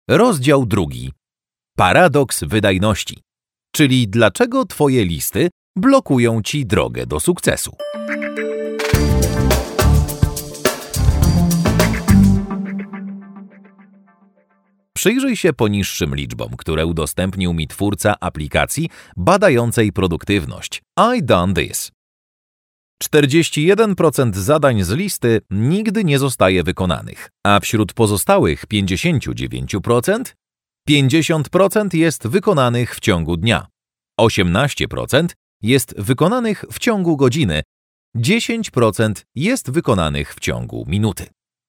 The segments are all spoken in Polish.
Rozdział 2. Paradoks wydajności. Czyli dlaczego Twoje listy blokują Ci drogę do sukcesu. Przyjrzyj się poniższym liczbom, które udostępnił mi twórca aplikacji badającej produktywność I Done This. 41% zadań z listy nigdy nie zostaje wykonanych, a wśród pozostałych 59% 50% jest wykonanych w ciągu dnia, 18% jest wykonanych w ciągu godziny, 10% jest wykonanych w ciągu minuty.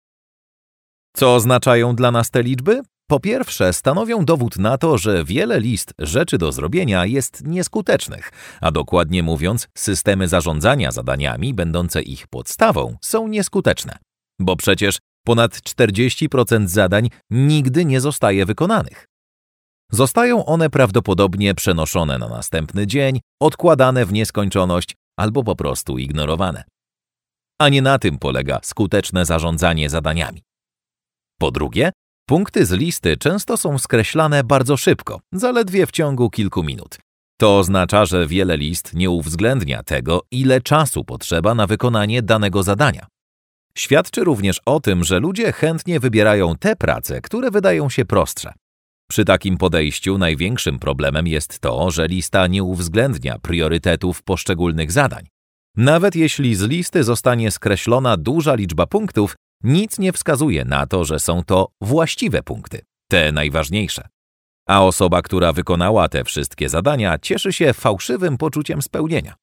Co oznaczają dla nas te liczby? Po pierwsze, stanowią dowód na to, że wiele list rzeczy do zrobienia jest nieskutecznych, a dokładnie mówiąc, systemy zarządzania zadaniami będące ich podstawą są nieskuteczne, bo przecież ponad 40% zadań nigdy nie zostaje wykonanych. Zostają one prawdopodobnie przenoszone na następny dzień, odkładane w nieskończoność albo po prostu ignorowane. A nie na tym polega skuteczne zarządzanie zadaniami. Po drugie, punkty z listy często są skreślane bardzo szybko, zaledwie w ciągu kilku minut. To oznacza, że wiele list nie uwzględnia tego, ile czasu potrzeba na wykonanie danego zadania. Świadczy również o tym, że ludzie chętnie wybierają te prace, które wydają się prostsze. Przy takim podejściu największym problemem jest to, że lista nie uwzględnia priorytetów poszczególnych zadań. Nawet jeśli z listy zostanie skreślona duża liczba punktów, nic nie wskazuje na to, że są to właściwe punkty, te najważniejsze. A osoba, która wykonała te wszystkie zadania, cieszy się fałszywym poczuciem spełnienia.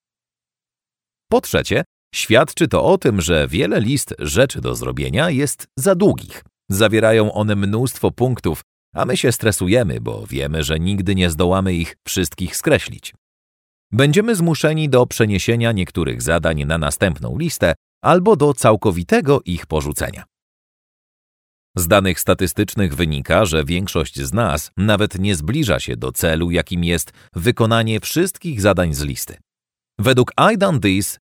Po trzecie, świadczy to o tym, że wiele list rzeczy do zrobienia jest za długich. Zawierają one mnóstwo punktów, a my się stresujemy, bo wiemy, że nigdy nie zdołamy ich wszystkich skreślić. Będziemy zmuszeni do przeniesienia niektórych zadań na następną listę albo do całkowitego ich porzucenia. Z danych statystycznych wynika, że większość z nas nawet nie zbliża się do celu, jakim jest wykonanie wszystkich zadań z listy. Według I Done This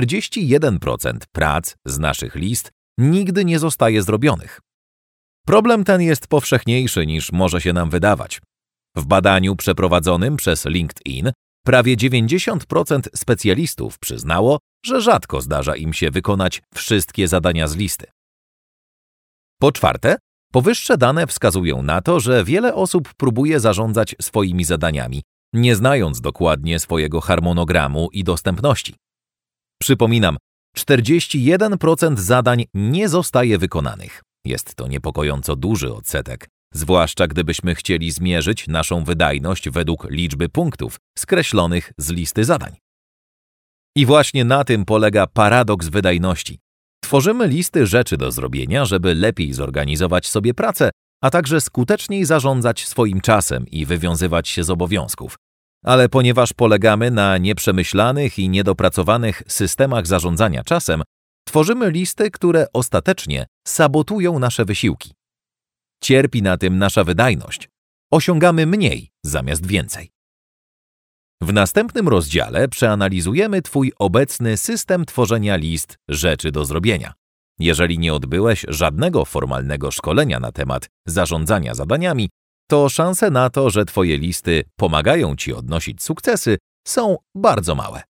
41% prac z naszych list nigdy nie zostaje zrobionych. Problem ten jest powszechniejszy niż może się nam wydawać. W badaniu przeprowadzonym przez LinkedIn prawie 90% specjalistów przyznało, że rzadko zdarza im się wykonać wszystkie zadania z listy. Po czwarte, powyższe dane wskazują na to, że wiele osób próbuje zarządzać swoimi zadaniami, nie znając dokładnie swojego harmonogramu i dostępności. Przypominam, 41% zadań nie zostaje wykonanych. Jest to niepokojąco duży odsetek, zwłaszcza gdybyśmy chcieli zmierzyć naszą wydajność według liczby punktów skreślonych z listy zadań. I właśnie na tym polega paradoks wydajności. Tworzymy listy rzeczy do zrobienia, żeby lepiej zorganizować sobie pracę, a także skuteczniej zarządzać swoim czasem i wywiązywać się z obowiązków. Ale ponieważ polegamy na nieprzemyślanych i niedopracowanych systemach zarządzania czasem, tworzymy listy, które ostatecznie sabotują nasze wysiłki. Cierpi na tym nasza wydajność. Osiągamy mniej zamiast więcej. W następnym rozdziale przeanalizujemy Twój obecny system tworzenia list rzeczy do zrobienia. Jeżeli nie odbyłeś żadnego formalnego szkolenia na temat zarządzania zadaniami, to szanse na to, że Twoje listy pomagają Ci odnosić sukcesy, są bardzo małe.